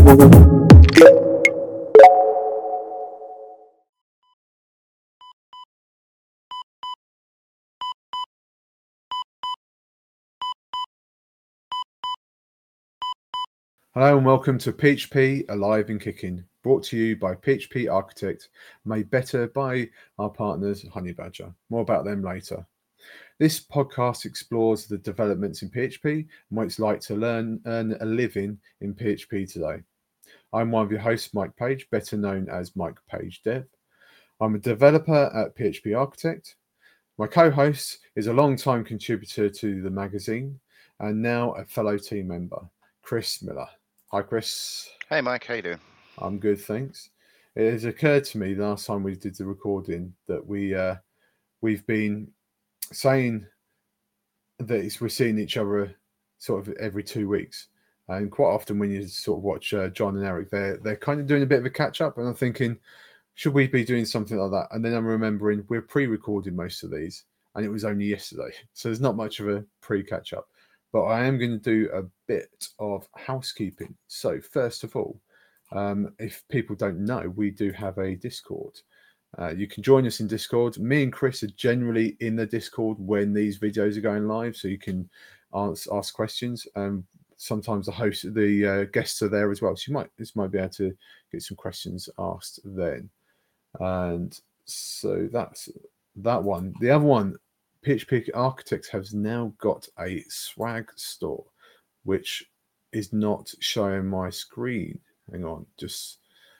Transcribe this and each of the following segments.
Hello and welcome to PHP Alive and Kicking, brought to you by PHP Architect, made better by our partners Honeybadger. More about them later. This podcast explores the developments in PHP and what it's like to earn a living in PHP today. I'm one of your hosts, Mike Page, better known as Mike Page Dev. I'm a developer at PHP Architect. My co-host is a long-time contributor to the magazine and now a fellow team member, Chris Miller. Hi, Chris. Hey, Mike. How you doing? I'm good, thanks. It has occurred to me last time we did the recording that we've been saying that we're seeing each other sort of every 2 weeks, and quite often when you sort of watch John and Eric, they're kind of doing a bit of a catch up, and I'm thinking, should we be doing something like that? And then I'm remembering we're pre-recording most of these, and it was only yesterday, so there's not much of a pre-catch up. But I am going to do a bit of housekeeping. So first of all, if people don't know, we do have a Discord. You can join us in Discord. Me and Chris are generally in the Discord when these videos are going live, so you can ask questions. Sometimes the guests are there as well, so you might be able to get some questions asked then. And so that's that one. The other one, PHP Architect has now got a swag store, which is not showing my screen. Hang on, just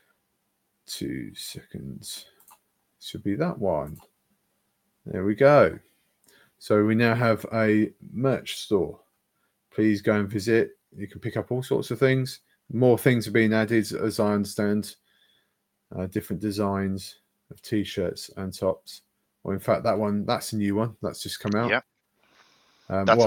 2 seconds. Should be that one. There we go. So we now have a merch store. Please go and visit. You can pick up all sorts of things. More things are being added, as I understand. Different designs of t-shirts and tops. Well, in fact, that's a new one. That's just come out. Yeah. That's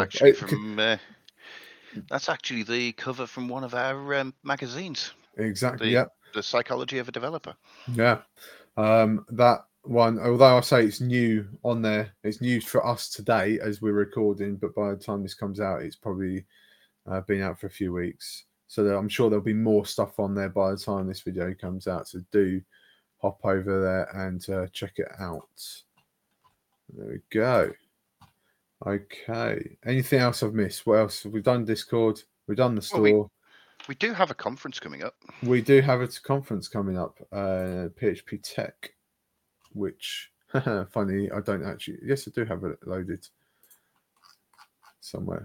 actually the cover from one of our magazines. Exactly. The Psychology of a Developer. Yeah. That one, although I say it's new on there, it's new for us today as we're recording, but by the time this comes out, it's probably been out for a few weeks. So I'm sure there'll be more stuff on there by the time this video comes out. So do hop over there and check it out. There we go. Okay. Anything else I've missed? What else? We've done Discord. We've done the store. Well, we do have a conference coming up. We do have a conference coming up, PHP Tech, which, funny, I don't actually... Yes, I do have it loaded somewhere.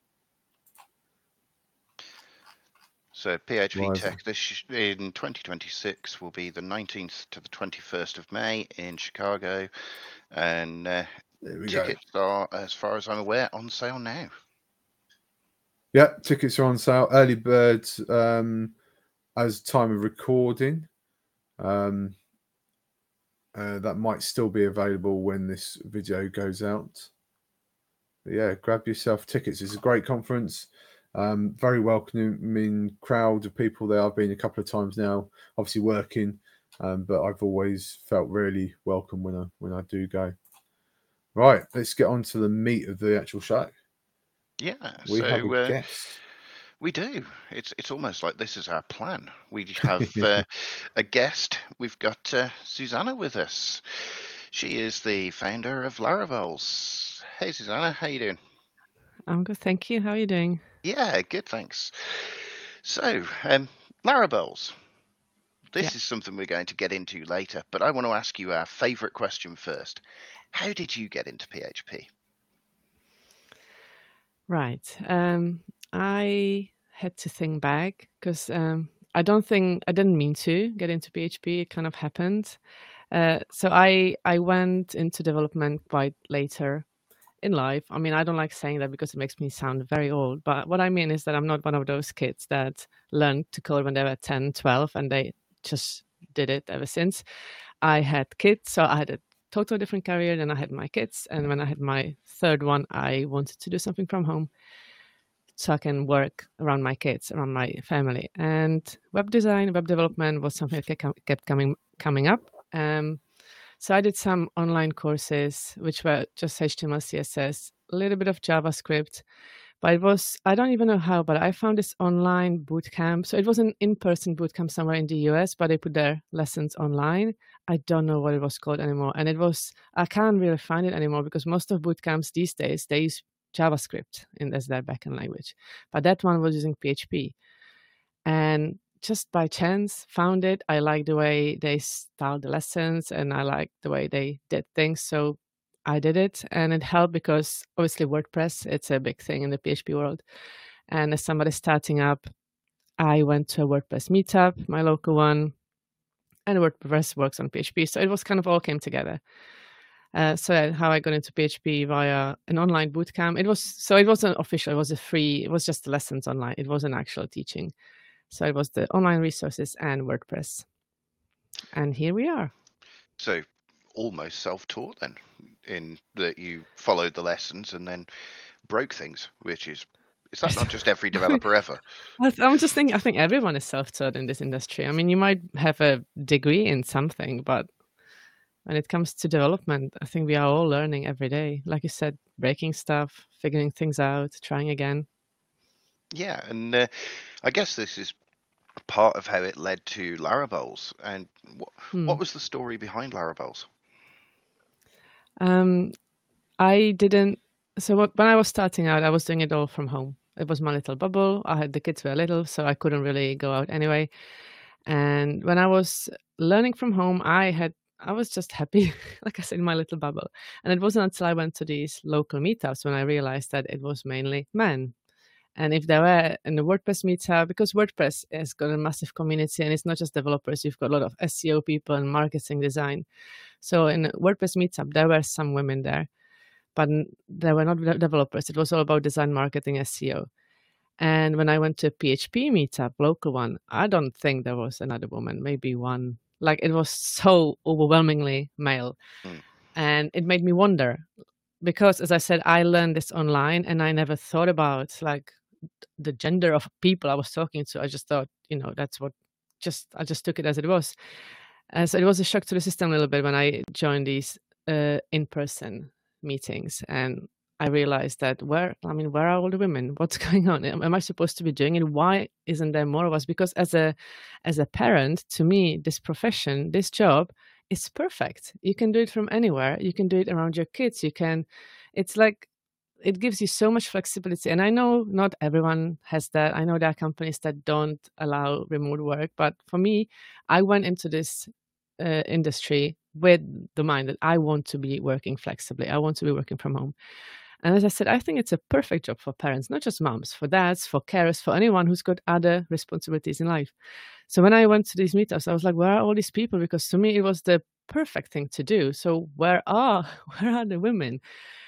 So PHP Tech in 2026 will be the 19th to the 21st of May in Chicago, and tickets are, as far as I'm aware, on sale now. Yeah, tickets are on sale. Early birds as time of recording. That might still be available when this video goes out. But yeah, grab yourself tickets. It's a great conference. Very welcoming crowd of people there. I've been a couple of times now, obviously working, but I've always felt really welcome when I do go. Right, let's get on to the meat of the actual show. Yeah, we have a guest. We do. It's almost like this is our plan. We have a guest. We've got Susanna with us. She is the founder of Laravel's. Hey, Susanna, how you doing? I'm good, thank you. How are you doing? Yeah, good, thanks. So, Laravel's. This is something we're going to get into later, but I want to ask you our favourite question first. How did you get into PHP? Right. I had to think back because I didn't mean to get into PHP. It kind of happened. So I went into development quite later in life. I mean, I don't like saying that because it makes me sound very old. But what I mean is that I'm not one of those kids that learned to code when they were 10, 12, and they just did it ever since. I had kids, so I had a totally different career. Then I had my kids. And when I had my third one, I wanted to do something from home so I can work around my kids, around my family. And web design, web development was something that kept coming up. So I did some online courses, which were just HTML, CSS, a little bit of JavaScript. But it was, I don't even know how, but I found this online boot camp. So it was an in-person boot camp somewhere in the US, but they put their lessons online. I don't know what it was called anymore. And it was, I can't really find it anymore because most of boot camps these days, they use JavaScript as their backend language. But that one was using PHP. And just by chance found it. I like the way they styled the lessons and I like the way they did things. So I did it and it helped because obviously WordPress, it's a big thing in the PHP world. And as somebody starting up, I went to a WordPress meetup, my local one, and WordPress works on PHP. So it was kind of all came together. So how I got into PHP via an online bootcamp. It wasn't official, it was it was just the lessons online. It wasn't actual teaching. So it was the online resources and WordPress. And here we are. So almost self-taught then, in that you followed the lessons and then broke things, which is that not just every developer ever? I'm just thinking, I think everyone is self-taught in this industry. I mean, you might have a degree in something, but when it comes to development, I think we are all learning every day. Like you said, breaking stuff, figuring things out, trying again. Yeah, and I guess this is part of how it led to Laravel's. And what was the story behind Laravel's? I didn't. So when I was starting out, I was doing it all from home. It was my little bubble. I had the kids were little, so I couldn't really go out anyway. And when I was learning from home, I was just happy, like I said, in my little bubble. And it wasn't until I went to these local meetups when I realized that it was mainly men. And if they were in the WordPress meetup, because WordPress has got a massive community and it's not just developers, you've got a lot of SEO people and marketing design. So in WordPress meetup, there were some women there, but they were not developers. It was all about design, marketing, SEO. And when I went to a PHP meetup, local one, I don't think there was another woman, maybe one. Like it was so overwhelmingly male. And it made me wonder because, as I said, I learned this online and I never thought about like the gender of people I was talking to. I just thought, that's what I just took it as it was. So it was a shock to the system a little bit when I joined these in-person meetings and I realized that where are all the women? What's going on? Am I supposed to be doing it? Why isn't there more of us? Because as a parent, to me, this profession, this job is perfect. You can do it from anywhere. You can do it around your kids. It's like, it gives you so much flexibility. And I know not everyone has that. I know there are companies that don't allow remote work. But for me, I went into this industry with the mind that I want to be working flexibly. I want to be working from home. And as I said, I think it's a perfect job for parents, not just moms, for dads, for carers, for anyone who's got other responsibilities in life. So when I went to these meetups, I was like, where are all these people? Because to me, it was the perfect thing to do. So where are the women?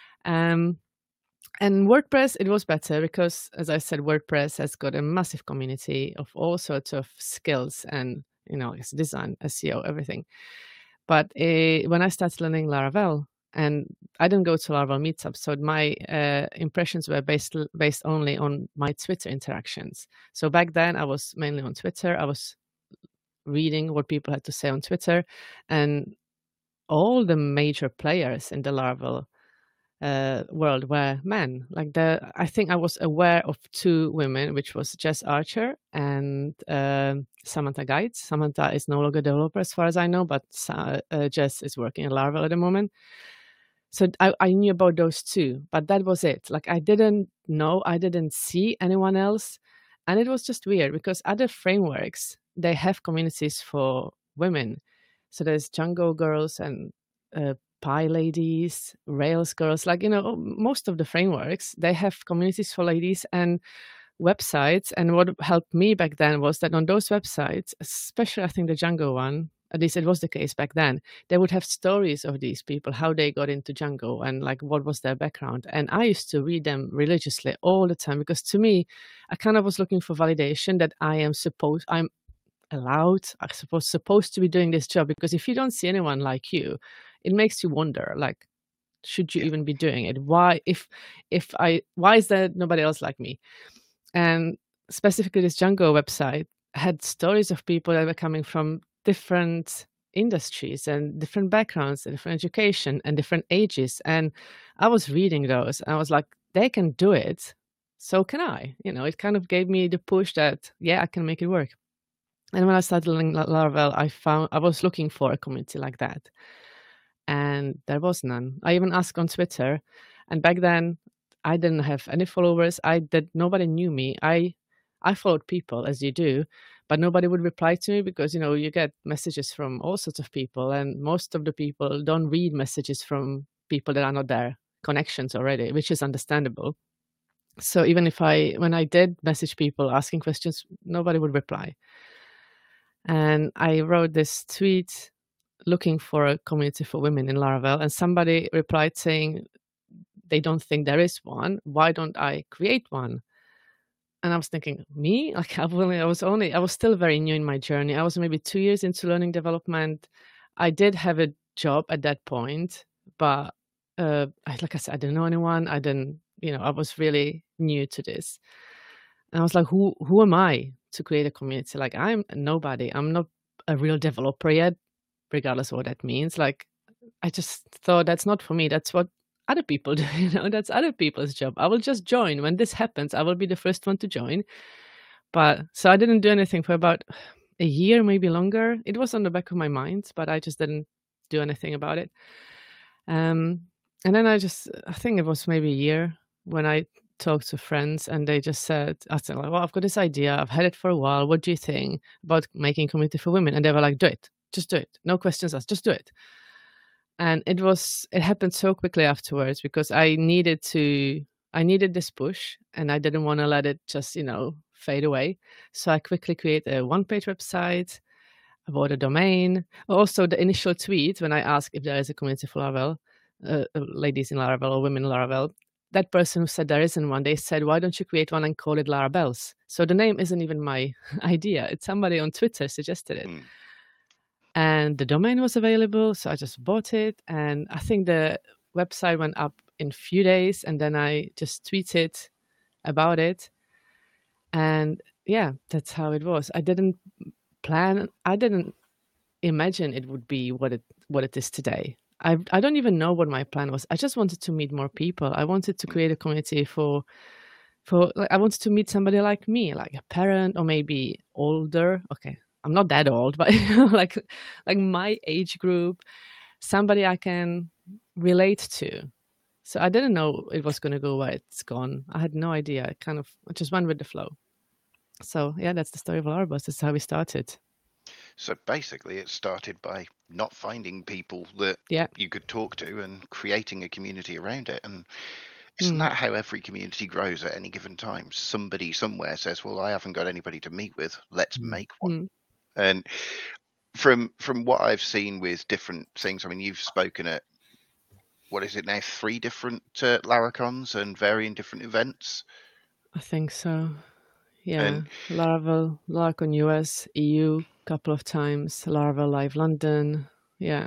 And WordPress, it was better because, as I said, WordPress has got a massive community of all sorts of skills and, it's design, SEO, everything. But when I started learning Laravel, and I didn't go to Laravel meetups, so my impressions were based only on my Twitter interactions. So back then, I was mainly on Twitter. I was reading what people had to say on Twitter, and all the major players in the Laravel world were men. Like I think I was aware of two women, which was Jess Archer and Samantha Geitz. Samantha is no longer a developer as far as I know, but Jess is working at Laravel at the moment. So I knew about those two, but that was it. Like I didn't see anyone else. And it was just weird because other frameworks, they have communities for women. So there's Django girls and PyLadies, Rails girls, most of the frameworks, they have communities for ladies and websites. And what helped me back then was that on those websites, especially I think the Django one, at least it was the case back then, they would have stories of these people, how they got into Django and like what was their background. And I used to read them religiously all the time because to me, I kind of was looking for validation that I'm allowed, I suppose, supposed to be doing this job. Because if you don't see anyone like you, it makes you wonder, like, should you even be doing it? Why is there nobody else like me? And specifically this Django website had stories of people that were coming from different industries and different backgrounds and different education and different ages. And I was reading those and I was like, they can do it. so can I. It kind of gave me the push that, yeah, I can make it work. And when I started learning Laravel, I was looking for a community like that. And there was none. I even asked on Twitter. And back then, I didn't have any followers. Nobody knew me. I followed people, as you do, but nobody would reply to me because, you get messages from all sorts of people. And most of the people don't read messages from people that are not their connections already, which is understandable. So even when I did message people asking questions, nobody would reply. And I wrote this tweet looking for a community for women in Laravel, and somebody replied saying they don't think there is one. Why don't I create one? And I was thinking, me? Like I was still very new in my journey. I was maybe 2 years into learning development. I did have a job at that point, but like I said, I didn't know anyone. I was really new to this. And I was like, who am I to create a community? Like I'm nobody. I'm not a real developer yet, regardless of what that means. Like I just thought that's not for me. That's what other people do. That's other people's job. I will just join. When this happens, I will be the first one to join. But so I didn't do anything for about a year, maybe longer. It was on the back of my mind, but I just didn't do anything about it. And then I think it was maybe a year when I talked to friends and they just said, well, I've got this idea. I've had it for a while. What do you think about making a community for women? And they were like, do it. Just do it. No questions asked. Just do it. And it happened so quickly afterwards because I needed this push and I didn't want to let it just, fade away. So I quickly created a one-page website, I bought a domain. Also, the initial tweet when I asked if there is a community for Laravel, ladies in Laravel or women in Laravel, that person who said there isn't one, they said, why don't you create one and call it Larabels? So the name isn't even my idea. It's somebody on Twitter suggested it. And the domain was available, so I just bought it. And I think the website went up in a few days, and then I just tweeted about it. And yeah, that's how it was. I didn't imagine it would be what it is today. I don't even know what my plan was. I just wanted to meet more people. I wanted to create a community for I wanted to meet somebody like me, like a parent or maybe older. Okay, I'm not that old, but like my age group, somebody I can relate to. So I didn't know it was going to go where it's gone. I had no idea. I just went with the flow. So yeah, that's the story of Larabels. That's how we started. So basically, it started by not finding people that you could talk to and creating a community around it. And isn't that how every community grows at any given time? Somebody somewhere says, well, I haven't got anybody to meet with. Let's make one. And from what I've seen with different things, I mean, you've spoken at, what is it now, 3 different Laracons and varying different events? I think so. Yeah, and Laravel, Laracon US, EU, couple of times, Laravel Live London. Yeah.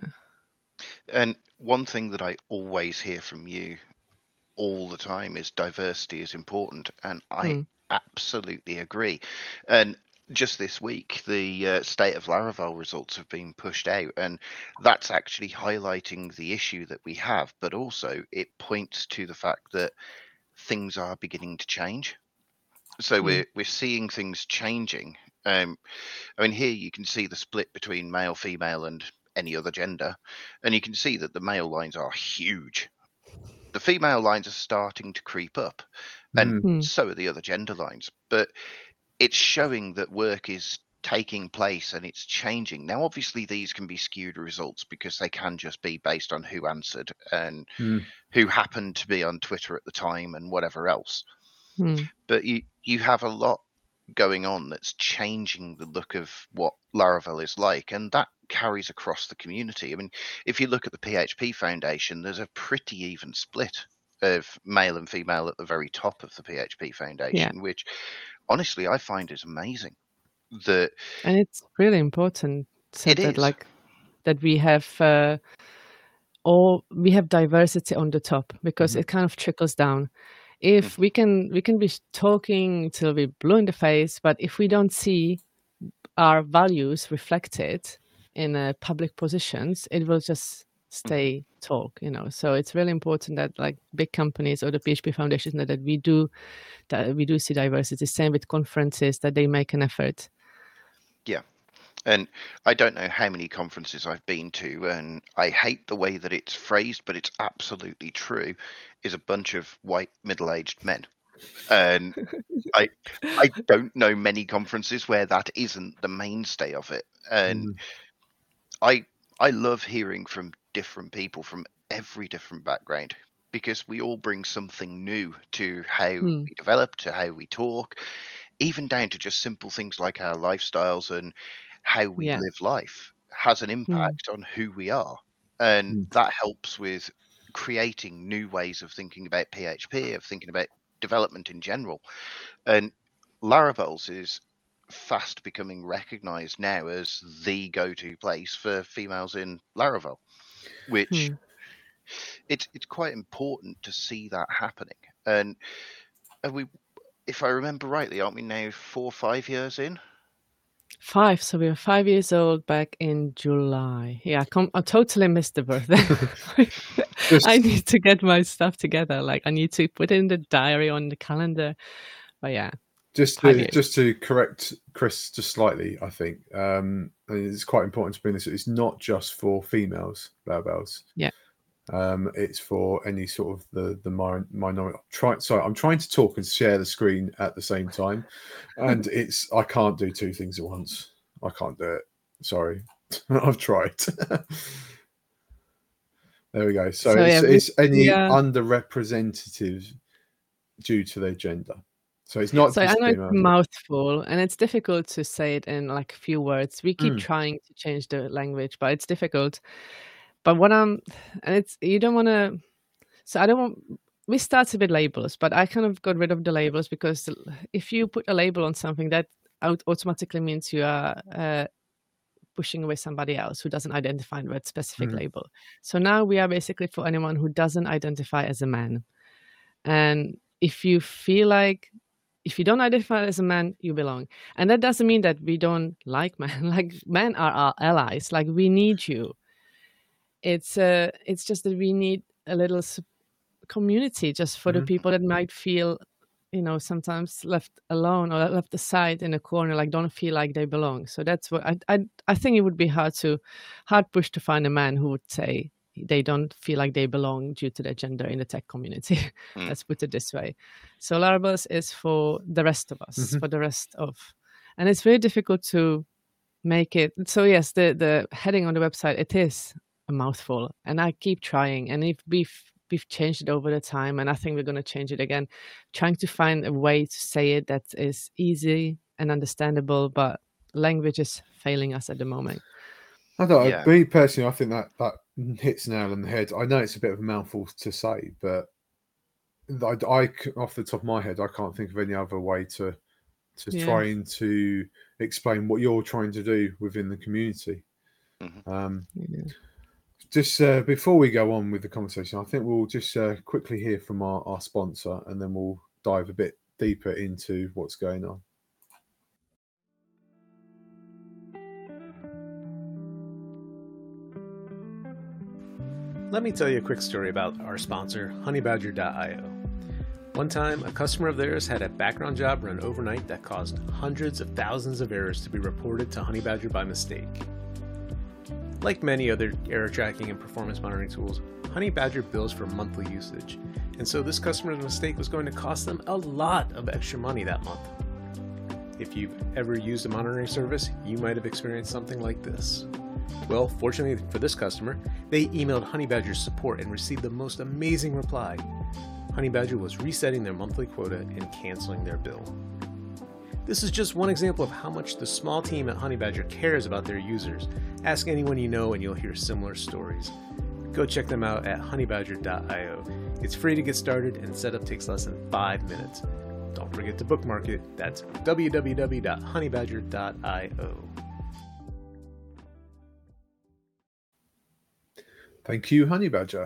And one thing that I always hear from you all the time is diversity is important. And I absolutely agree. And just this week, the State of Laravel results have been pushed out. And that's actually highlighting the issue that we have. But also it points to the fact that things are beginning to change. So we're seeing things changing. I mean, here you can see the split between male, female, and any other gender, and you can see that the male lines are huge. The female lines are starting to creep up, and so are the other gender lines. But it's showing that work is taking place and it's changing. Now, obviously, these can be skewed results because they can just be based on who answered and who happened to be on Twitter at the time and whatever else. But you have a lot going on that's changing the look of what Laravel is like, and that carries across the community. I mean, if you look at the PHP Foundation, there's a pretty even split of male and female at the very top of the PHP Foundation, which honestly I find is amazing. And it's really important that we have we have diversity on the top, because it kind of trickles down. If we can be talking till we're blue in the face, but if we don't see our values reflected in public positions, it will just stay talk, so it's really important that like big companies or the PHP Foundation that we do see diversity. Same with conferences, that they make an effort. Yeah. And I don't know how many conferences I've been to, and I hate the way that it's phrased, but it's absolutely true, is a bunch of white middle-aged men. And I don't know many conferences where that isn't the mainstay of it. And I love hearing from different people from every different background, because we all bring something new to how we develop, to how we talk, even down to just simple things like our lifestyles and how we live life has an impact on who we are. And that helps with creating new ways of thinking about PHP, of thinking about development in general. And Laravel's is fast becoming recognized now as the go-to place for females in Laravel, which it's quite important to see that happening. And we, if I remember rightly, aren't we now 4 or 5 years in? 5. So we were 5 years old back in July. Yeah, I totally missed the birthday. I need to get my stuff together. Like I need to put it in the diary on the calendar. But yeah. Just to correct Chris just slightly, I think it's quite important to bring this. It's not just for females, Laravels. Yeah. It's for any sort of the minority. I'm trying to talk and share the screen at the same time, and I can't do two things at once. I can't do it. Sorry, I've tried. There we go. So it's any underrepresented due to their gender. So it's not. So I know it's a mouthful, and it's difficult to say it in like a few words. We keep trying to change the language, but it's difficult. But you don't want to. So I don't want. We started with labels, but I kind of got rid of the labels, because if you put a label on something, that automatically means you are pushing away somebody else who doesn't identify with a specific label. So now we are basically for anyone who doesn't identify as a man. And if you feel like, if you don't identify as a man, you belong. And that doesn't mean that we don't like men. Like men are our allies. Like we need you. It's just that we need a little community just for the people that might feel, sometimes left alone or left aside in a corner, like don't feel like they belong. So that's what I think it would be hard push to find a man who would say they don't feel like they belong due to their gender in the tech community. Let's put it this way. So Laravel is for the rest of us, for the rest of, and it's very difficult to make it. So yes, the heading on the website, it is a mouthful, and I keep trying, and if we've changed it over the time, and I think we're going to change it again, trying to find a way to say it that is easy and understandable, but language is failing us at the moment. I don't know. Me personally, I think that hits nail on the head. I know it's a bit of a mouthful to say, but I off the top of my head, I can't think of any other way to trying to explain what you're trying to do within the community. Just before we go on with the conversation, I think we'll just quickly hear from our sponsor, and then we'll dive a bit deeper into what's going on. Let me tell you a quick story about our sponsor, Honeybadger.io. One time, a customer of theirs had a background job run overnight that caused hundreds of thousands of errors to be reported to Honeybadger by mistake. Like many other error tracking and performance monitoring tools, Honeybadger bills for monthly usage, and so this customer's mistake was going to cost them a lot of extra money that month. If you've ever used a monitoring service, you might have experienced something like this. Well, fortunately for this customer, they emailed Honeybadger's support and received the most amazing reply. Honeybadger was resetting their monthly quota and canceling their bill. This is just one example of how much the small team at Honeybadger cares about their users. Ask anyone you know and you'll hear similar stories. Go check them out at honeybadger.io. It's free to get started and setup takes less than 5 minutes. Don't forget to bookmark it. That's www.honeybadger.io. Thank you, Honeybadger.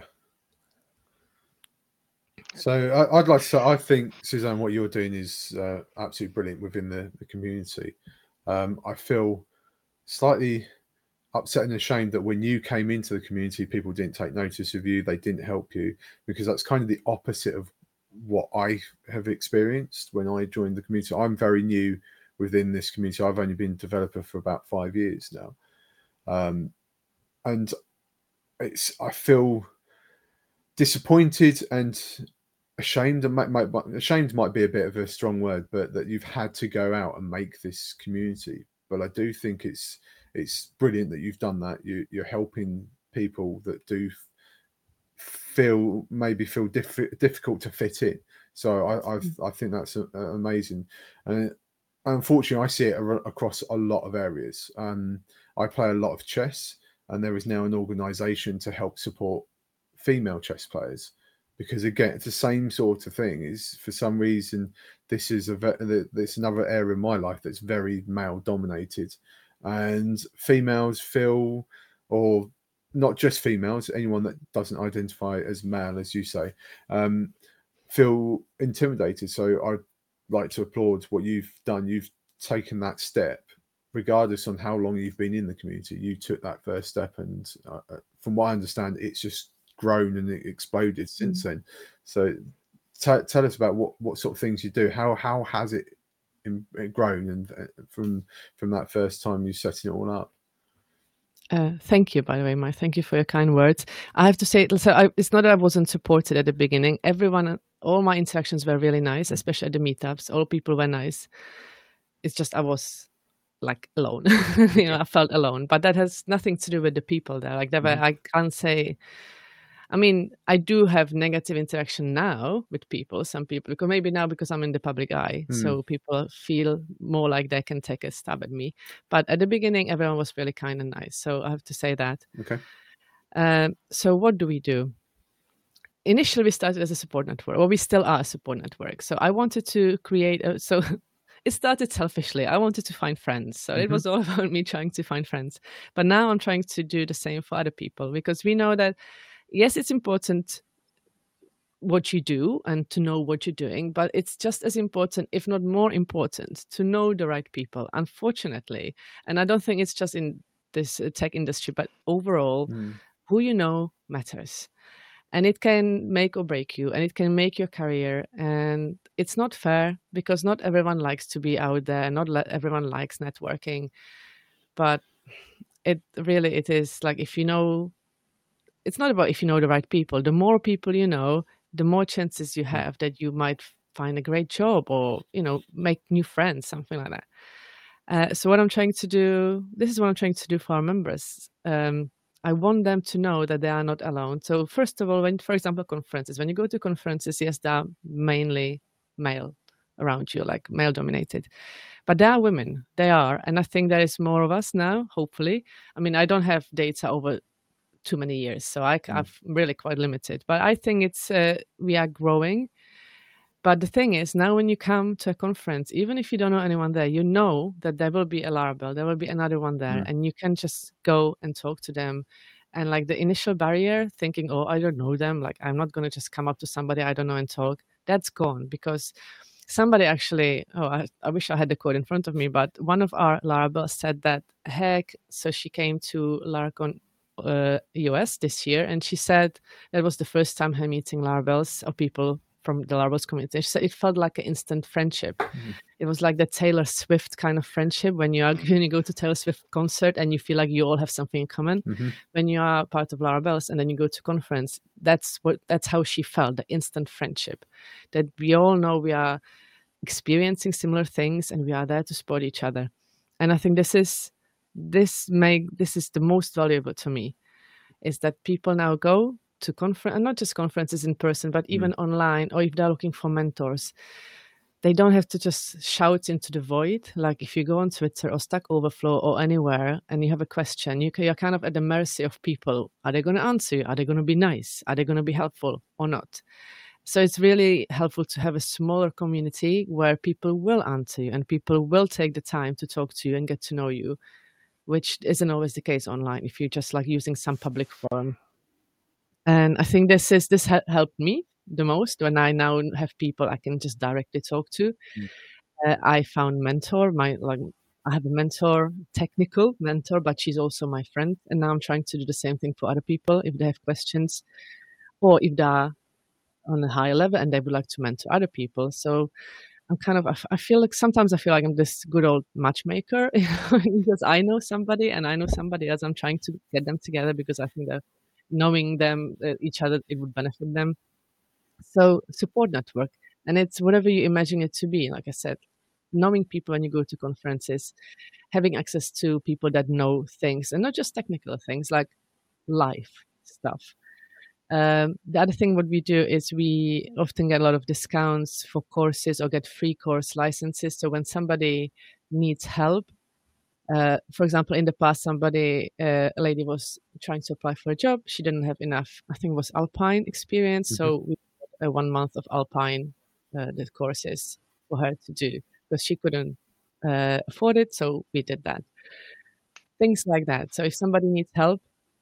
So I'd like to say, I think, Suzanne, what you're doing is absolutely brilliant within the community. I feel slightly upset and ashamed that when you came into the community, people didn't take notice of you, they didn't help you, because that's kind of the opposite of what I have experienced when I joined the community. I'm very new within this community. I've only been a developer for about 5 years now. And I feel disappointed and ashamed, and ashamed might be a bit of a strong word, but that you've had to go out and make this community. But I do think it's brilliant that you've done that. You're helping people that do feel difficult to fit in. So I think that's amazing. And unfortunately, I see it across a lot of areas. I play a lot of chess, and there is now an organisation to help support female chess players, because again, it's the same sort of thing. Is for some reason this is another area in my life that's very male dominated, and females feel, or not just females, anyone that doesn't identify as male, as you say, feel intimidated. So I'd like to applaud what you've done. You've taken that step, regardless on how long you've been in the community. You took that first step, and from what I understand, it's just grown and it exploded since then. So tell us about what sort of things you do. How has it grown, and from that first time you setting it all up? Thank you, by the way, Mike. Thank you for your kind words. I have to say, so it's not that I wasn't supported at the beginning. All my interactions were really nice, especially at the meetups. All people were nice. It's just I was like alone. I felt alone. But that has nothing to do with the people there. Like I can't say. I mean, I do have negative interaction now with people, some people, because I'm in the public eye. So people feel more like they can take a stab at me. But at the beginning, everyone was really kind and nice. So I have to say that. Okay. So what do we do? Initially, we started as a support network, or we still are a support network. So I wanted to create it started selfishly. I wanted to find friends. So it was all about me trying to find friends. But now I'm trying to do the same for other people, because we know that yes, it's important what you do and to know what you're doing, but it's just as important, if not more important, to know the right people, unfortunately. And I don't think it's just in this tech industry, but overall, who you know matters. And it can make or break you, and it can make your career. And it's not fair, because not everyone likes to be out there, and not everyone likes networking. But it is like, if you know, it's not about if you know the right people. The more people you know, the more chances you have that you might find a great job, or, make new friends, something like that. So what I'm trying to do, this is what I'm trying to do for our members. I want them to know that they are not alone. So first of all, for example, conferences, when you go to conferences, yes, they are mainly male around you, like male dominated. But there are women, they are. And I think there is more of us now, hopefully. I mean, I don't have data over too many years, so I'm really quite limited. But I think it's we are growing. But the thing is, now when you come to a conference, even if you don't know anyone there, you know that there will be a Laravel, there will be another one there, and you can just go and talk to them. And like the initial barrier, thinking, oh, I don't know them, like I'm not going to just come up to somebody I don't know and talk, that's gone. Because somebody actually, I wish I had the quote in front of me, but one of our Laravel said that, so she came to Laracon US this year, and she said that was the first time her meeting Laravels, or people from the Laravel's community. She said it felt like an instant friendship. It was like the Taylor Swift kind of friendship, when you go to Taylor Swift concert and you feel like you all have something in common. When you are part of Laravel's and then you go to conference, that's how she felt, the instant friendship, that we all know we are experiencing similar things and we are there to support each other. And I think this is the most valuable to me, is that people now go to conference, and not just conferences in person, but even online, or if they're looking for mentors, they don't have to just shout into the void. Like if you go on Twitter or Stack Overflow or anywhere and you have a question, you're kind of at the mercy of people. Are they going to answer you? Are they going to be nice? Are they going to be helpful or not? So it's really helpful to have a smaller community where people will answer you and people will take the time to talk to you and get to know you, which isn't always the case online if you're just like using some public forum. And I think this helped me the most when I now have people I can just directly talk to. I found Mentor. I have a mentor, technical mentor, but she's also my friend. And now I'm trying to do the same thing for other people if they have questions, or if they are on a higher level and they would like to mentor other people. So I'm kind of, I feel like sometimes I feel like I'm this good old matchmaker because I know somebody and I know somebody else. I'm trying to get them together because I think that knowing them, each other, it would benefit them. So support network, and it's whatever you imagine it to be. Like I said, knowing people when you go to conferences, having access to people that know things, and not just technical things like life stuff. The other thing what we do is we often get a lot of discounts for courses or get free course licenses. So when somebody needs help, for example, in the past, a lady was trying to apply for a job. She didn't have enough, I think it was Alpine experience. So we got 1 month of Alpine the courses for her to do because she couldn't afford it. So we did that. Things like that. So if somebody needs help,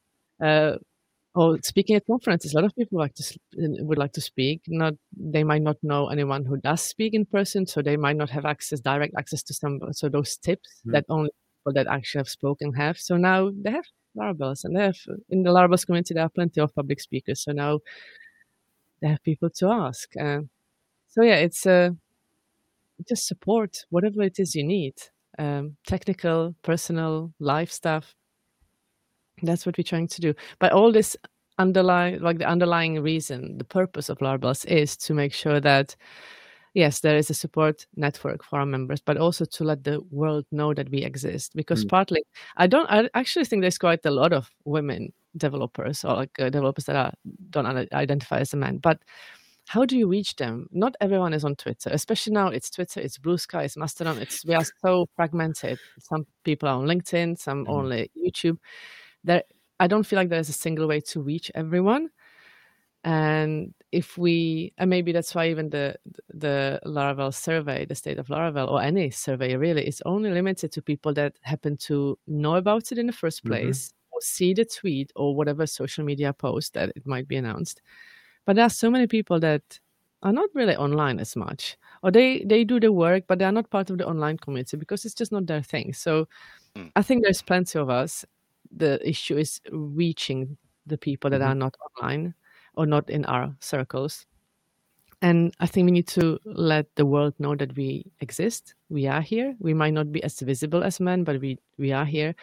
or speaking at conferences, a lot of people would like to speak. They might not know anyone who does speak in person, so they might not have direct access to so those tips that only people that actually have spoken have. So now they have Larables, and in the Larables community there are plenty of public speakers. So now they have people to ask. So yeah, it's just support whatever it is you need, technical, personal, life stuff. That's what we're trying to do. But all this the underlying reason, the purpose of Larables is to make sure that, yes, there is a support network for our members, but also to let the world know that we exist. Because partly, I actually think there's quite a lot of women developers or developers that don't identify as a man. But how do you reach them? Not everyone is on Twitter, especially now. It's Twitter, it's Blue Sky, it's Mastodon. We are so fragmented. Some people are on LinkedIn, some only YouTube. I don't feel like there's a single way to reach everyone. And maybe that's why even the Laravel survey, the state of Laravel, or any survey really, is only limited to people that happen to know about it in the first place, or see the tweet or whatever social media post that it might be announced. But there are so many people that are not really online as much, or they do the work, but they are not part of the online community because it's just not their thing. So I think there's plenty of us. The issue is reaching the people that are not online or not in our circles. And I think we need to let the world know that we exist. We are here. We might not be as visible as men, but we are here.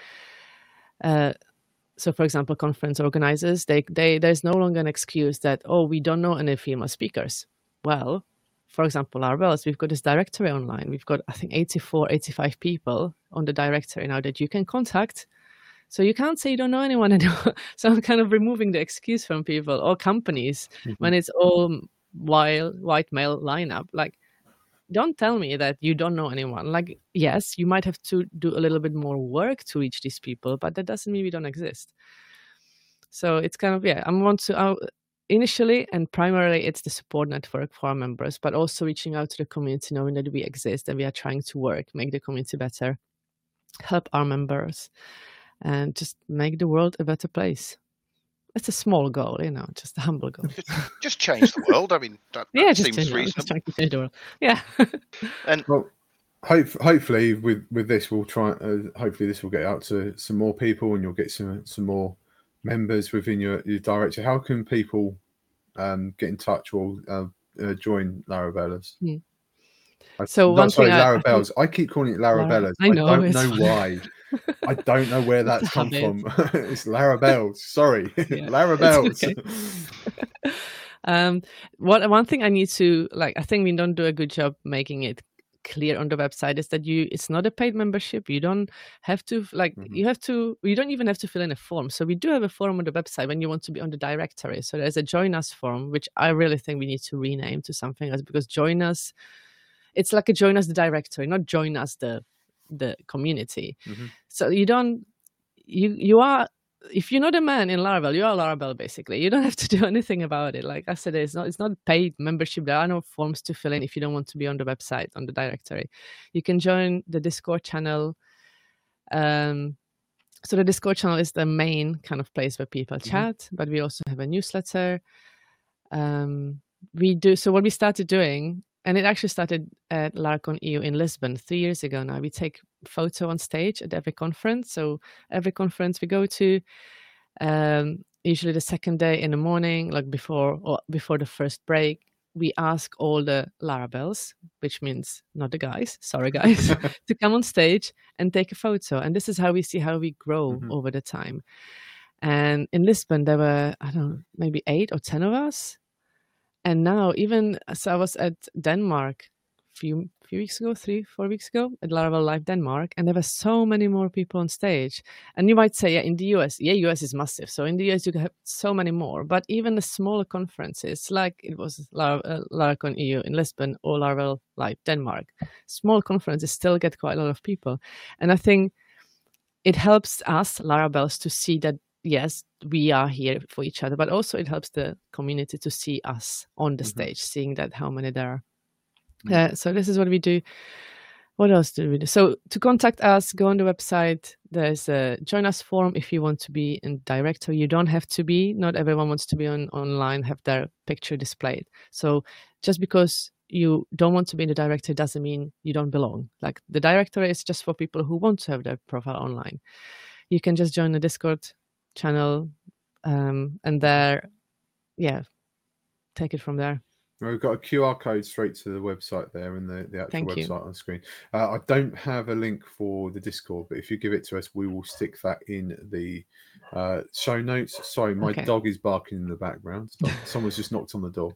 So, for example, conference organizers, there's no longer an excuse that, we don't know any female speakers. Well, for example, Laravel, we've got this directory online. We've got, I think, 85 people on the directory now that you can contact. So you can't say you don't know anyone anymore. So I'm kind of removing the excuse from people or companies when it's all white male lineup. Like, don't tell me that you don't know anyone. Like, yes, you might have to do a little bit more work to reach these people, but that doesn't mean we don't exist. So it's kind of, initially and primarily it's the support network for our members, but also reaching out to the community, knowing that we exist and we are trying to work, make the community better, help our members, and just make the world a better place. It's a small goal, just a humble goal. Just change the world. I mean, that seems reasonable. Just trying to change the world. Yeah. And hopefully with this, we'll try. Hopefully, this will get out to some more people, and you'll get some more members within your directory. How can people get in touch or join Laravellas? So Laravellas. I keep calling it Laravellas. I know. I don't know why. I don't know where that's come from. It's Laravellas. Sorry, yeah, Laravellas. Okay. One thing I need to I think we don't do a good job making it clear on the website is that it's not a paid membership. You don't have to you don't even have to fill in a form. So we do have a form on the website when you want to be on the directory. So there's a join us form, which I really think we need to rename to something else, because join us, it's like a join us the directory, not join us the community. So you are, if you're not a man in Laravel, you are Laravel basically. You don't have to do anything about it. Like I said, it's not paid membership. There are no forms to fill in if you don't want to be on the website, on the directory. You can join the Discord channel. So the Discord channel is the main kind of place where people chat, but we also have a newsletter. So what we started doing and it actually started at Laracon EU in Lisbon 3 years ago now. We take photo on stage at every conference. So every conference we go to, usually the second day in the morning, like before the first break, we ask all the Larabels, which means not the guys, sorry guys, to come on stage and take a photo. And this is how we see how we grow over the time. And in Lisbon, there were, I don't know, maybe 8 or 10 of us. And now so I was at Denmark a few weeks ago, 3-4 weeks ago, at Laravel Live Denmark, and there were so many more people on stage. And you might say, in the US, US is massive. So in the US, you have so many more. But even the smaller conferences, like it was Laracon EU in Lisbon or Laravel Live Denmark, small conferences still get quite a lot of people. And I think it helps us, Larabels, to see that, yes, we are here for each other, but also it helps the community to see us on the stage, seeing that how many there are. So this is what we do. What else do we do? So to contact us, go on the website. There's a join us form if you want to be in directory. You don't have to be. Not everyone wants to be online, have their picture displayed. So just because you don't want to be in the directory doesn't mean you don't belong. Like the directory is just for people who want to have their profile online. You can just join the Discord channel and there, take it from there. We've got a QR code straight to the website there and the actual website on screen. I don't have a link for the Discord, but if you give it to us, we will stick that in the show notes. Sorry, my dog is barking in the background. Someone's just knocked on the door.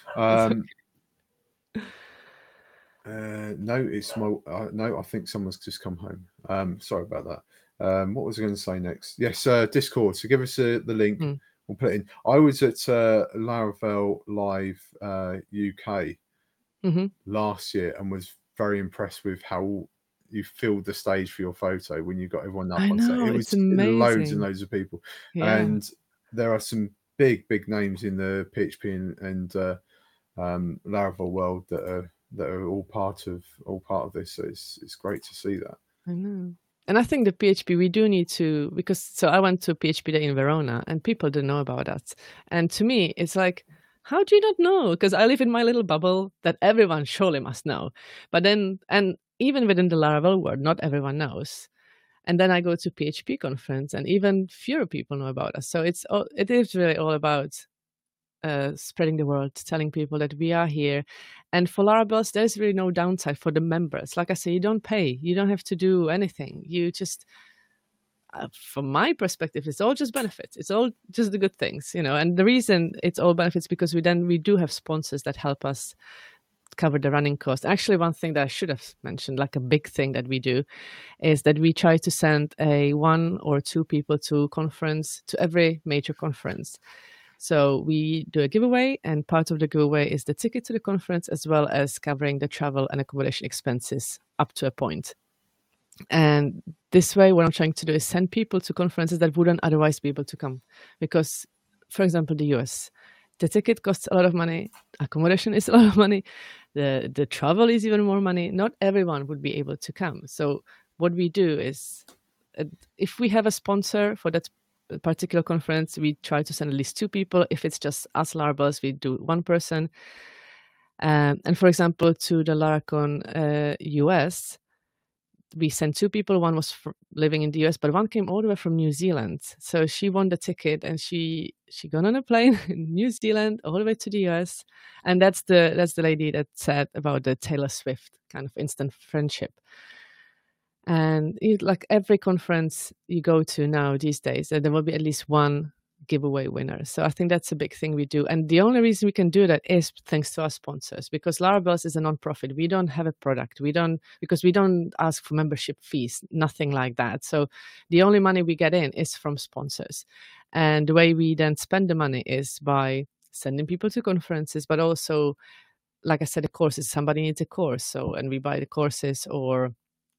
No, it's my no. I think someone's just come home. Sorry about that. What was I going to say next? Yes, Discord. So give us the link. We'll put it in. I was at Laravel Live UK last year and was very impressed with how you filled the stage for your photo when you got everyone up on stage. It was amazing. Loads and loads of people, and there are some big names in the PHP and Laravel world that are all part of this. So it's great to see that. I know. And I think the PHP, we do need to, so I went to PHP Day in Verona and people didn't know about us. And to me, it's like, how do you not know? Because I live in my little bubble that everyone surely must know. But then, and even within the Laravel world, not everyone knows. And then I go to PHP conference and even fewer people know about us. So it is really all about spreading the word, telling people that we are here. And for Larabels, there's really no downside for the members. Like I say, you don't pay. You don't have to do anything. You just, from my perspective, it's all just benefits. It's all just the good things, And the reason it's all benefits because we do have sponsors that help us cover the running cost. Actually, one thing that I should have mentioned, like a big thing that we do, is that we try to send 1 or 2 people to every major conference. So we do a giveaway, and part of the giveaway is the ticket to the conference, as well as covering the travel and accommodation expenses up to a point. And this way, what I'm trying to do is send people to conferences that wouldn't otherwise be able to come. Because, for example, the US, the ticket costs a lot of money, accommodation is a lot of money, the travel is even more money. Not everyone would be able to come. So what we do is, if we have a sponsor for that particular conference, we try to send at least 2 people. If it's just us Larabels, we do 1 person. And for example, to the Laracon US, we sent 2 people. One was living in the US, but one came all the way from New Zealand. So she won the ticket and she got on a plane in New Zealand all the way to the US. And that's the lady that said about the Taylor Swift kind of instant friendship. And like every conference you go to now these days, there will be at least 1 giveaway winner. So I think that's a big thing we do. And the only reason we can do that is thanks to our sponsors, because Larabels is a non-profit. We don't have a product. Because we don't ask for membership fees, nothing like that. So the only money we get in is from sponsors. And the way we then spend the money is by sending people to conferences, but also, like I said, the courses. Somebody needs a course. And we buy the courses or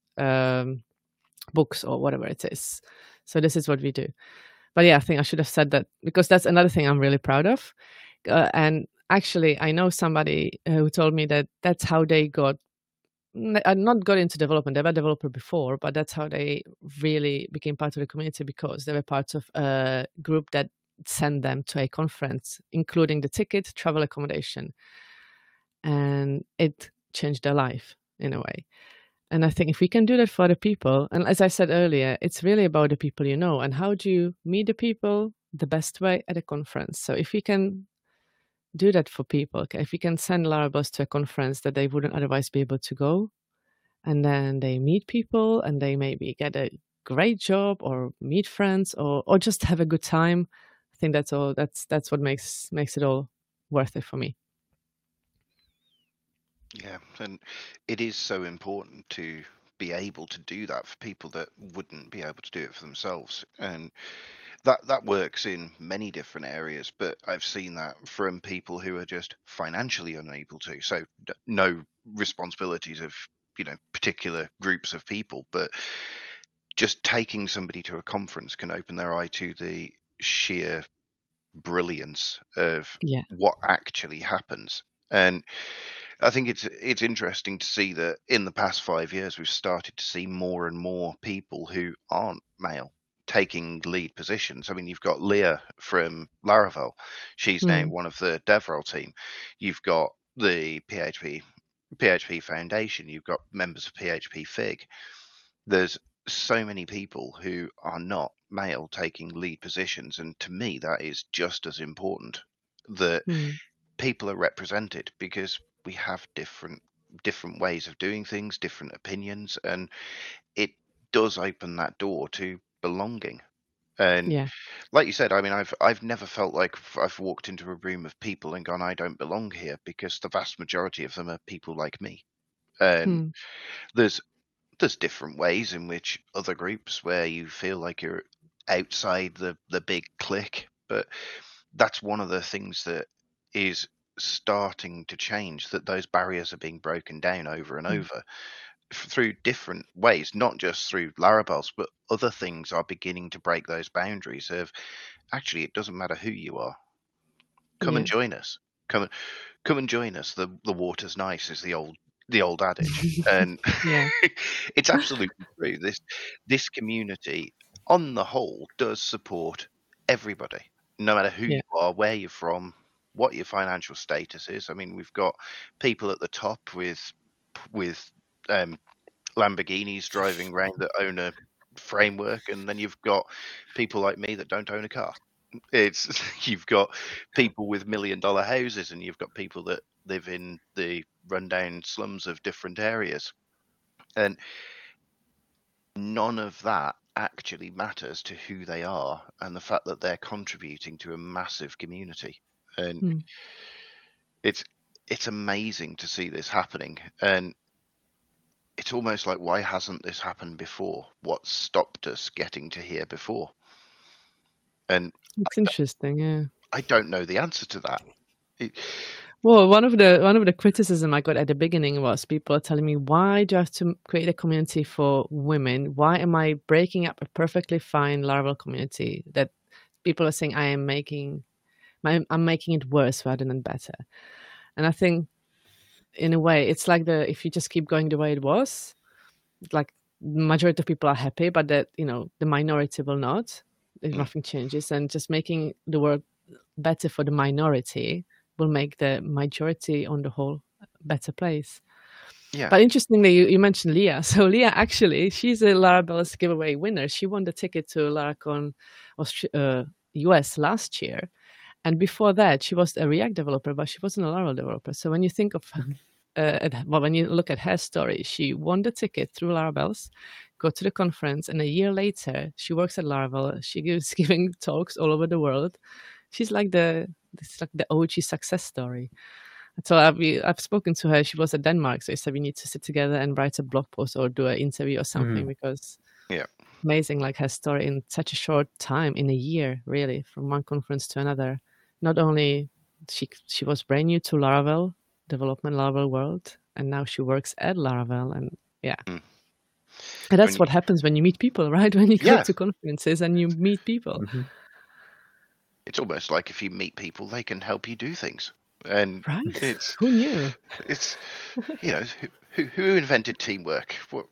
books or whatever it is. So this is what we do. But yeah, I think I should have said that because that's another thing I'm really proud of. And actually, I know somebody who told me that that's how they not got into development. They were a developer before, but that's how they really became part of the community, because they were part of a group that sent them to a conference, including the ticket, travel, accommodation. and it changed their life in a way. And I think if we can do that for the people, and as I said earlier, it's really about the people you know, and how do you meet the people the best way at a conference. So if we can do that for people, okay, if we can send Larables to a conference that they wouldn't otherwise be able to go, and then they meet people and they maybe get a great job or meet friends or just have a good time, I think that's all. That's what makes it all worth it for me. Yeah, and it is so important to be able to do that for people that wouldn't be able to do it for themselves. And that works in many different areas, but I've seen that from people who are just financially unable to. So no responsibilities of, particular groups of people, but just taking somebody to a conference can open their eye to the sheer brilliance of what actually happens. And I think it's interesting to see that in the past 5 years, we've started to see more and more people who aren't male taking lead positions. I mean, you've got Leah from Laravel. She's now one of the DevRel team. You've got the PHP Foundation. You've got members of PHP Fig. There's so many people who are not male taking lead positions. And to me, that is just as important that people are represented, because we have different ways of doing things, different opinions, and it does open that door to belonging. And like you said, I mean, I've never felt like I've walked into a room of people and gone, I don't belong here, because the vast majority of them are people like me. And there's different ways in which other groups where you feel like you're outside the big clique, but that's one of the things that is starting to change, that those barriers are being broken down over and over through different ways, not just through Larabels, but other things are beginning to break those boundaries of, actually, it doesn't matter who you are. Come and join us. Come and join us. The water's nice is the old adage. And it's absolutely true. This community on the whole does support everybody, no matter who you are, where you're from, what your financial status is. I mean, we've got people at the top with Lamborghinis driving around that own a framework, and then you've got people like me that don't own a car. You've got people with $1 million houses, and you've got people that live in the rundown slums of different areas, and none of that actually matters to who they are and the fact that they're contributing to a massive community. And it's amazing to see this happening, and it's almost like, why hasn't this happened before? What stopped us getting to here before? And it's interesting. I don't know the answer to that. Well, one of the criticism I got at the beginning was people telling me, why do I have to create a community for women? Why am I breaking up a perfectly fine Laravel community that people are saying I'm making it worse rather than better? And I think, in a way, it's like if you just keep going the way it was, like the majority of people are happy, but that the minority will not. If nothing changes, and just making the world better for the minority will make the majority on the whole better place. But interestingly, you mentioned Leah. So Leah, actually, she's a Laravel's giveaway winner. She won the ticket to Laracon US last year. And before that, she was a React developer, but she wasn't a Laravel developer. So when you think of, when you look at her story, she won the ticket through Laravel's, go to the conference, and a year later, she works at Laravel. She gives giving talks all over the world. She's like the OG success story. So I've spoken to her. She was at Denmark, so I said we need to sit together and write a blog post or do an interview or something, because amazing, like her story in such a short time, in a year, really, from one conference to another. Not only she was brand new to Laravel development, Laravel world, and now she works at Laravel, and and that's what happens when you meet people, right? When you go to conferences and you meet people. It's almost like if you meet people, they can help you do things. And right? Who knew? It's who invented teamwork? What?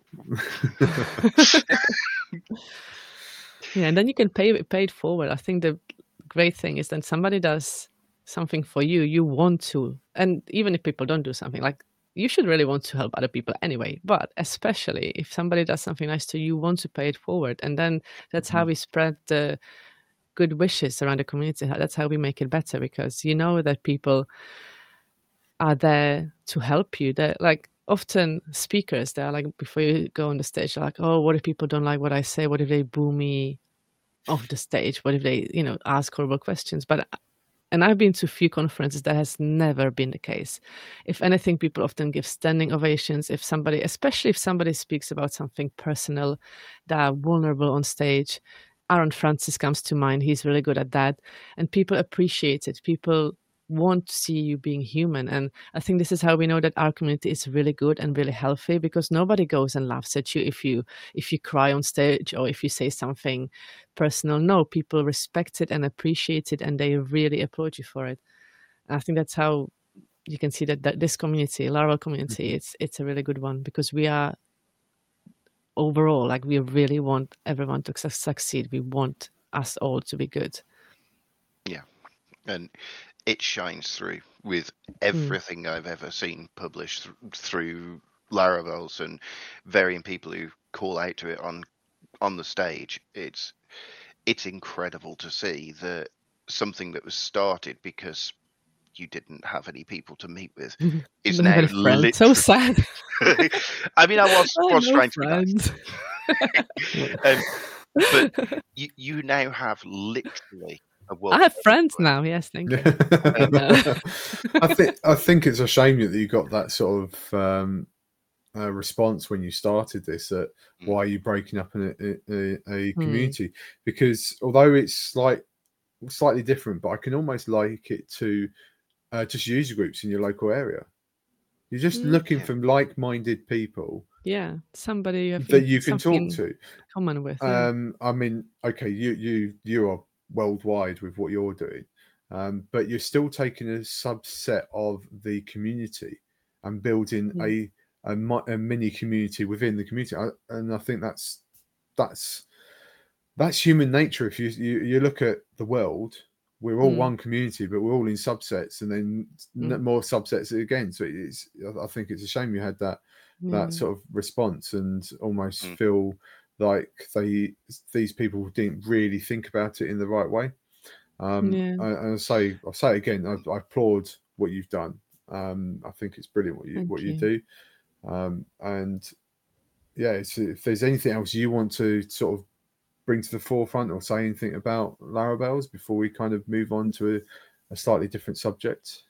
And then you can pay it forward. I think the great thing is that somebody does something for you, you want to. And even if people don't do something, like, you should really want to help other people anyway. But especially if somebody does something nice to you, you want to pay it forward. And then that's how we spread the good wishes around the community. That's how we make it better, because you know that people are there to help you. They're like, often speakers, they're like, before you go on the stage, they're like, oh, what if people don't like what I say? What if they boo me off the stage? What if they, ask horrible questions? And I've been to a few conferences that has never been the case. If anything, people often give standing ovations. Especially if somebody speaks about something personal, that are vulnerable on stage. Aaron Francis comes to mind. He's really good at that. And people appreciate it. People want to see you being human. And I think this is how we know that our community is really good and really healthy, because nobody goes and laughs at you if you cry on stage or if you say something personal. No, people respect it and appreciate it, and they really applaud you for it. And I think that's how you can see that this community, Laravel community, it's a really good one, because we are overall, like, we really want everyone to succeed. We want us all to be good. Yeah. And it shines through with everything I've ever seen published through Laravels and varying people who call out to it on the stage. It's incredible to see that something that was started because you didn't have any people to meet with is now literally so sad. I mean, I was trying to be nice. But you now have literally a world. I have friends now. Yes, thank you. I think it's a shame that you got that sort of response when you started this. Why are you breaking up a community? Because although it's slightly different, but I can almost like it to just user groups in your local area. You're just looking for like-minded people. Yeah, somebody that you can talk to. Common with. I mean, okay, you are worldwide with what you're doing, but you're still taking a subset of the community and building a mini community within the community. And I think that's human nature. If you look at the world, we're all one community, but we're all in subsets, and then more subsets again. So I think it's a shame you had that sort of response, and almost feel like these people didn't really think about it in the right way. I'll say again, I applaud what you've done. I think it's brilliant what you do. And yeah, if there's anything else you want to sort of bring to the forefront or say anything about Laravels before we kind of move on to a slightly different subject.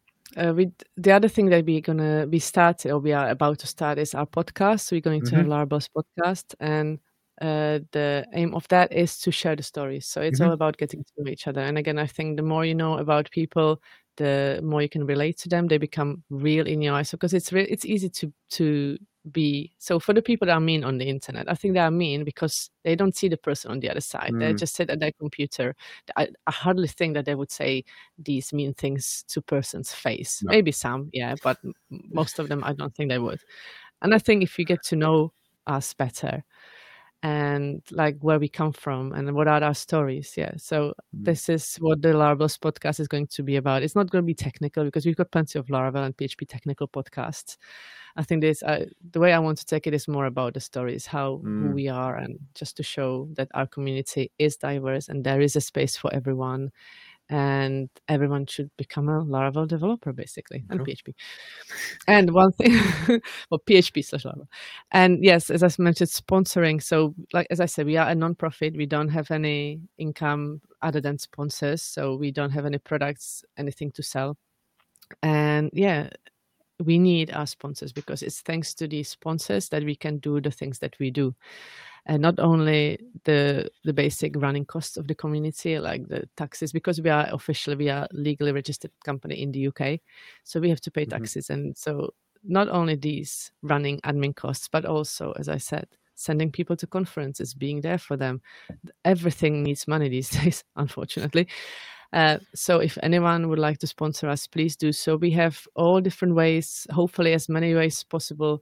The other thing that we are about to start is our podcast. So we're going to have Laravels podcast, and the aim of that is to share the stories. So it's all about getting to know each other. And again, I think the more you know about people, the more you can relate to them. They become real in your eyes, because it's easy to be. So for the people that are mean on the internet, I think they are mean because they don't see the person on the other side. They just sit at their computer. I hardly think that they would say these mean things to person's face. No. Maybe some, yeah, but most of them, I don't think they would. And I think if you get to know us better, and like where we come from and what are our stories. Yeah. So this is what the Laravels podcast is going to be about. It's not going to be technical, because we've got plenty of Laravel and PHP technical podcasts. I think the way I want to take it is more about the stories, who we are, and just to show that our community is diverse and there is a space for everyone. And everyone should become a Laravel developer, basically, and PHP. And one thing, well, PHP/Laravel. And yes, as I mentioned, sponsoring. So, like as I said, we are a non-profit. We don't have any income other than sponsors. So we don't have any products, anything to sell. And yeah, we need our sponsors, because it's thanks to these sponsors that we can do the things that we do. And not only the basic running costs of the community, like the taxes, because we are legally registered company in the UK. So we have to pay taxes. And so not only these running admin costs, but also, as I said, sending people to conferences, being there for them. Everything needs money these days, unfortunately. So if anyone would like to sponsor us, please do so. We have all different ways, hopefully as many ways as possible,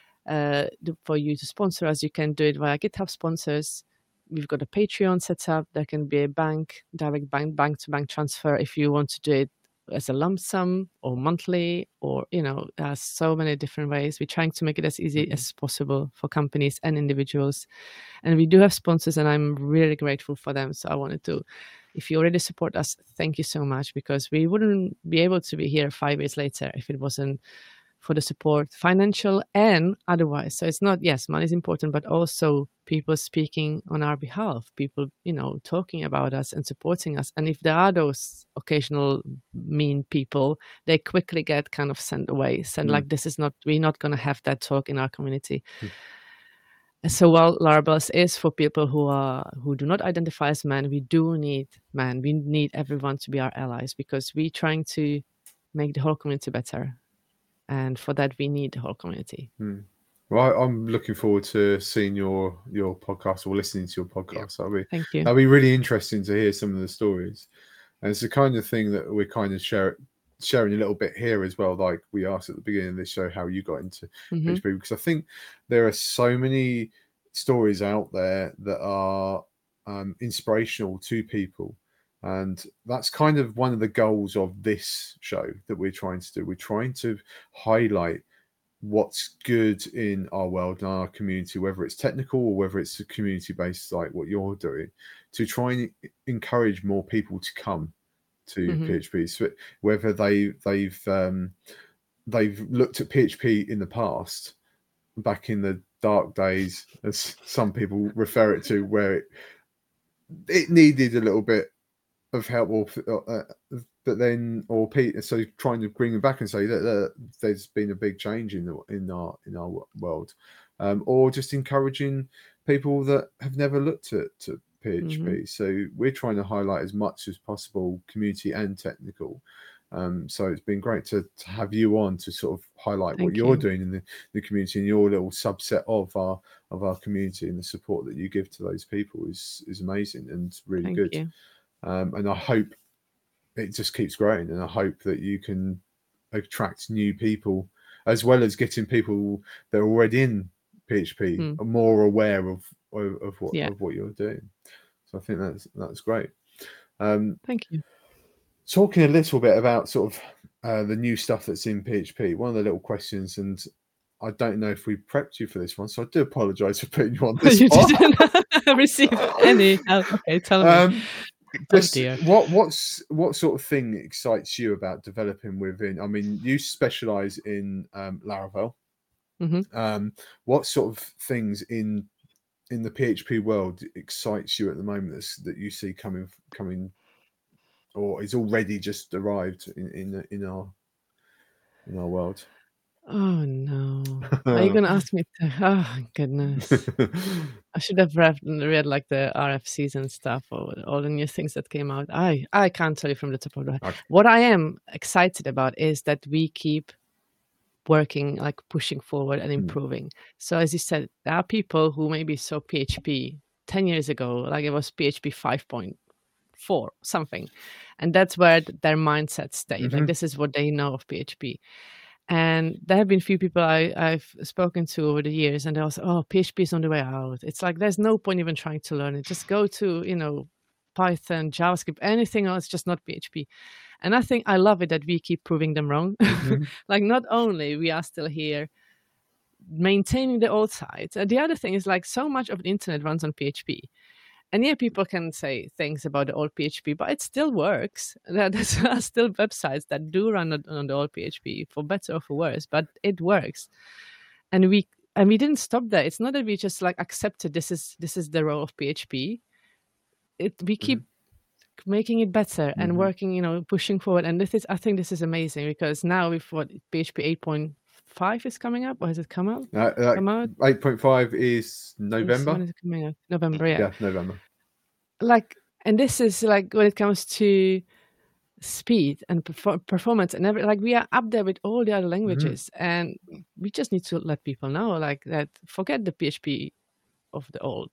for you to sponsor us. You can do it via GitHub sponsors. We've got a Patreon set up. There can be a direct bank to bank transfer if you want to do it as a lump sum or monthly, or there's so many different ways. We're trying to make it as easy as possible for companies and individuals. And we do have sponsors, and I'm really grateful for them. So I wanted to, if you already support us, thank you so much, because we wouldn't be able to be here 5 years later if it wasn't for the support, financial and otherwise. So it's not, yes, money is important, but also people speaking on our behalf, people, talking about us and supporting us. And if there are those occasional mean people, they quickly get kind of sent away, like, we're not going to have that talk in our community. So while Larables is for people who do not identify as men, we do need men. We need everyone to be our allies, because we're trying to make the whole community better. And for that, we need the whole community. Well, I'm looking forward to seeing your podcast or listening to your podcast. Yeah. Thank you. That'll be really interesting to hear some of the stories. And it's the kind of thing that we're kind of sharing a little bit here as well. Like we asked at the beginning of this show, how you got into PHP, because I think there are so many stories out there that are inspirational to people. And that's kind of one of the goals of this show that we're trying to do. We're trying to highlight what's good in our world and our community, whether it's technical or whether it's a community-based like what you're doing, to try and encourage more people to come to PHP. So whether they've looked at PHP in the past, back in the dark days, as some people refer it to, where it needed a little bit of help, but then so trying to bring them back and say that there's been a big change in our world, or just encouraging people that have never looked at PHP. So we're trying to highlight as much as possible, community and technical. So it's been great to have you on to sort of highlight what you're doing in the community, and your little subset of our community, and the support that you give to those people is amazing and really good. And I hope it just keeps growing, and I hope that you can attract new people, as well as getting people that are already in PHP more aware of what you're doing. So I think that's great. Thank you. Talking a little bit about sort of the new stuff that's in PHP, one of the little questions, and I don't know if we prepped you for this one, so I do apologise for putting you on this spot. You didn't receive any help. Okay, tell me. What sort of thing excites you about developing within? I mean, you specialize in Laravel. What sort of things in the PHP world excites you at the moment that you see coming, or is already just arrived in our world? Oh no! Are you gonna ask me to? Oh goodness! I should have read like the RFCs and stuff, or all the new things that came out. I can't tell you from the top of the head. Okay. What I am excited about is that we keep working, like pushing forward and improving. So as you said, there are people who maybe saw PHP 10 years ago, like it was PHP 5.4 something, and that's where their mindset stayed. Like this is what they know of PHP. And there have been a few people I've spoken to over the years, and they also, PHP is on the way out. It's like, there's no point even trying to learn it. Just go to, Python, JavaScript, anything else, just not PHP. And I think I love it that we keep proving them wrong. Like, not only we are still here maintaining the old site, the other thing is, like, so much of the internet runs on PHP. And yeah, people can say things about the old PHP, but it still works. There are still websites that do run on the old PHP, for better or for worse, but it works. And we didn't stop there. It's not that we just like accepted this is the role of PHP. We keep making it better and working, pushing forward. And I think this is amazing, because now with what PHP 8.5 is coming up, or has it come out? 8.5 is November. When is it coming out? November, yeah. Yeah, November. Like, and this is like when it comes to speed and performance and everything, like we are up there with all the other languages, and we just need to let people know, like, that forget the PHP of the old,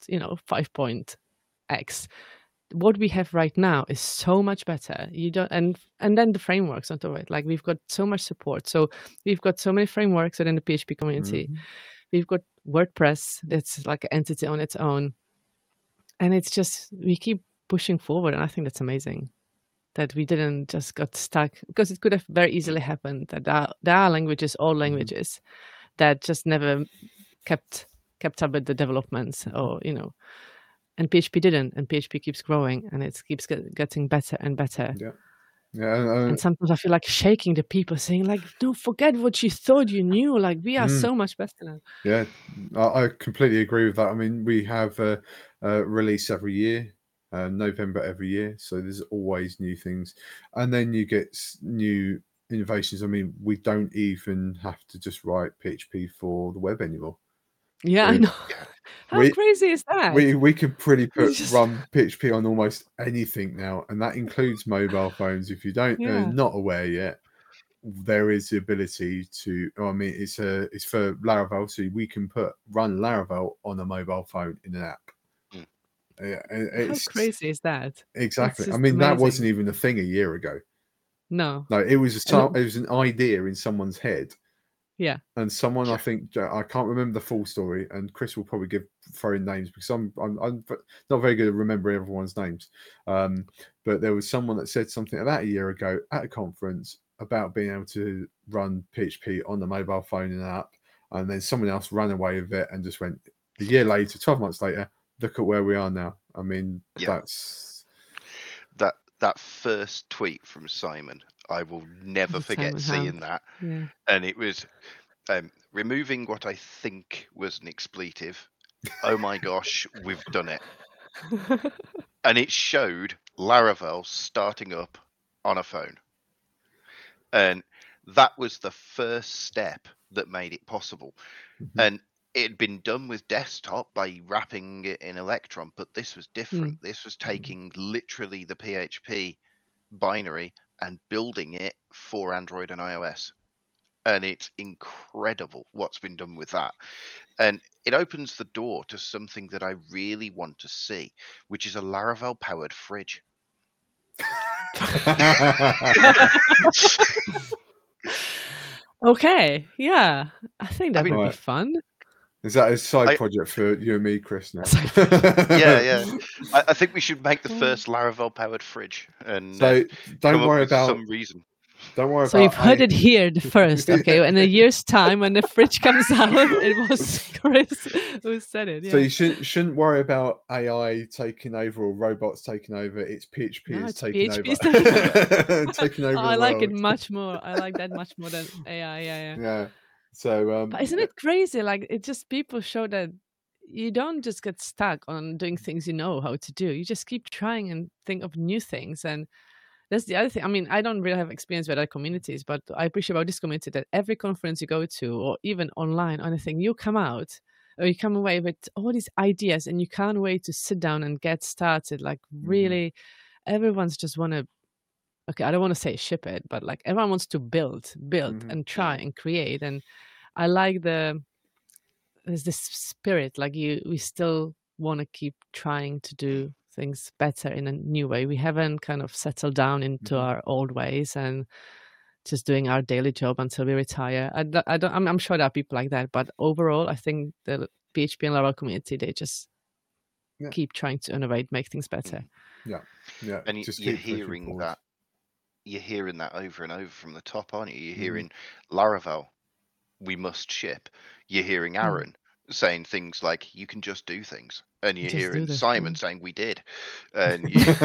5.x. What we have right now is so much better. And then the frameworks on top of it. Like, we've got so much support. So we've got so many frameworks within the PHP community. We've got WordPress that's like an entity on its own. And it's just, we keep pushing forward, and I think that's amazing. that we didn't just got stuck, because it could have very easily happened that there are languages, all languages, that just never kept up with the developments, or and PHP didn't, and PHP keeps growing, and it keeps getting better and better. And sometimes I feel like shaking the people, saying like, don't forget what you thought you knew, like we are so much better now. Yeah, I completely agree with that. I mean, we have a release every year, November every year, so there's always new things, and then you get new innovations. I mean, we don't even have to just write PHP for the web anymore. Yeah, I know. How crazy is that? We can pretty run PHP on almost anything now, and that includes mobile phones. If you don't not aware yet, there is the ability to. I mean, it's for Laravel, so we can run Laravel on a mobile phone in an app. How crazy is that? Exactly. I mean, that wasn't even a thing a year ago. No, it was an idea in someone's head. Yeah. And someone, I think, I can't remember the full story, and Chris will probably throw in names because I'm not very good at remembering everyone's names. But there was someone that said something about a year ago at a conference about being able to run PHP on the mobile phone in an app, and then someone else ran away with it and just went a year later, 12 months later, look at where we are now. I mean, that's that first tweet from Simon. I will never forget seeing that. Yeah. And it was removing what I think was an expletive. Oh my gosh, we've done it. And it showed Laravel starting up on a phone. And that was the first step that made it possible. And it had been done with desktop by wrapping it in Electron, but this was different. This was taking literally the PHP binary and building it for Android and iOS. And it's incredible what's been done with that. And it opens the door to something that I really want to see, which is a Laravel powered fridge. Okay, yeah, I think that would be fun. Is that a side project for you and me, Chris? Now? Yeah. I think we should make the first Laravel powered fridge. And so don't worry about some reason. Don't worry so about. You've heard it here first, okay? In a year's time, when the fridge comes out, it was Chris who said it. Yeah. So you shouldn't worry about AI taking over or robots taking over. It's PHP taking over. Taking over. I like it much more. I like that much more than AI. Yeah. So, but isn't it crazy? Like, it just people show that you don't just get stuck on doing things you know how to do. You just keep trying and think of new things. And that's the other thing. I mean, I don't really have experience with other communities, but I appreciate about this community that every conference you go to, or even online, anything, you come out or you come away with all these ideas, and you can't wait to sit down and get started. Like, really, everyone's just want to. Okay, I don't want to say ship it, but like everyone wants to build and try and create. And I like there's this spirit, like we still want to keep trying to do things better in a new way. We haven't kind of settled down into our old ways and just doing our daily job until we retire. I'm sure there are people like that, but overall, I think the PHP and Laravel community, they just keep trying to innovate, make things better. Yeah. And you're hearing that. You're hearing that over and over from the top, aren't you? You're hearing Laravel, we must ship. You're hearing Aaron saying things like, you can just do things. And you're hearing Simon saying, we did. And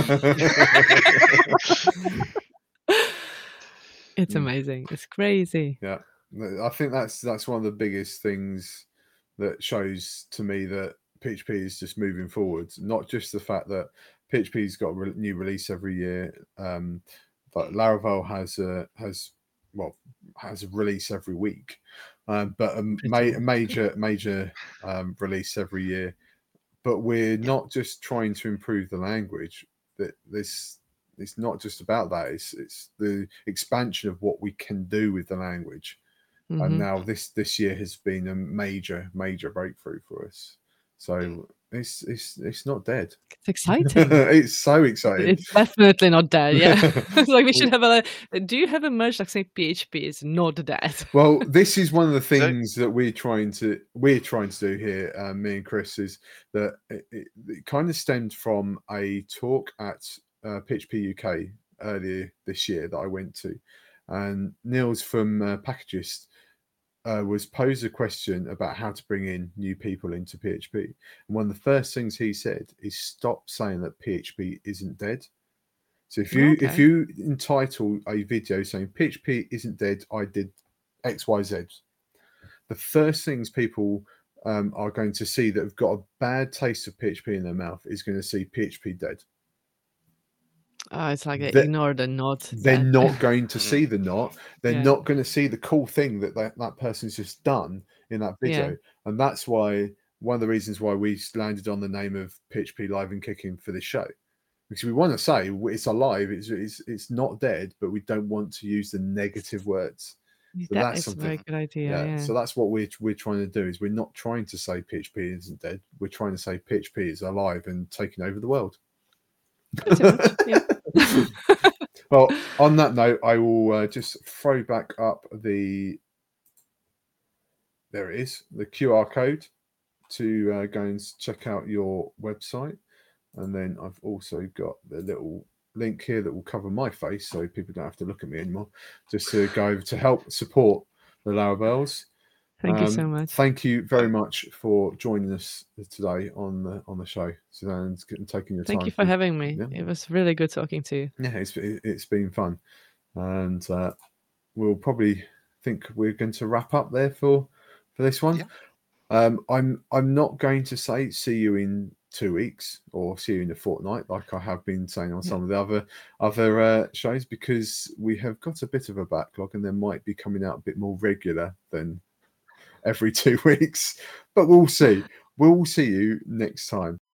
it's amazing. It's crazy. Yeah. I think that's one of the biggest things that shows to me that PHP is just moving forward. Not just the fact that PHP's got a new release every year, but Laravel has a release every week, but a major release every year. But we're not just trying to improve the language. It's not just about that. It's the expansion of what we can do with the language. And now this year has been a major breakthrough for us. So it's not dead. It's exciting. It's so exciting. It's definitely not dead. Yeah. It's like we should have do you have a merge like saying PHP is not dead? Well, this is one of the things that we're trying to do here, me and Chris, is that it kind of stemmed from a talk at PHP UK earlier this year that I went to, and Niels from Packagist was posed a question about how to bring in new people into PHP. And one of the first things he said is stop saying that PHP isn't dead. So if you entitle a video saying PHP isn't dead, I did XYZ, the first things people are going to see that have got a bad taste of PHP in their mouth is going to see PHP dead. Oh, it's like they ignore the not. They're not going to see the not. They're not going to see the cool thing that person's just done in that video. Yeah. And that's why one of the reasons why we landed on the name of PHP Live and Kicking for this show. Because we want to say it's alive, it's not dead, but we don't want to use the negative words. So that's a very good idea. Yeah. So that's what we're trying to do. Is we're not trying to say PHP isn't dead. We're trying to say PHP is alive and taking over the world. Well, on that note, I will just throw back up there it is, the QR code to go and check out your website. And then I've also got the little link here that will cover my face so people don't have to look at me anymore, just to go over to help support the Laravel's. Thank you so much. Thank you very much for joining us today on the show, Suzanne, and taking your time. Thank you for having me. Yeah. It was really good talking to you. Yeah, it's been fun, and we'll probably think we're going to wrap up there for this one. Yeah. I'm not going to say see you in 2 weeks or see you in a fortnight like I have been saying on some of the other shows, because we have got a bit of a backlog and they might be coming out a bit more regular than every 2 weeks, but we'll see. We'll see you next time.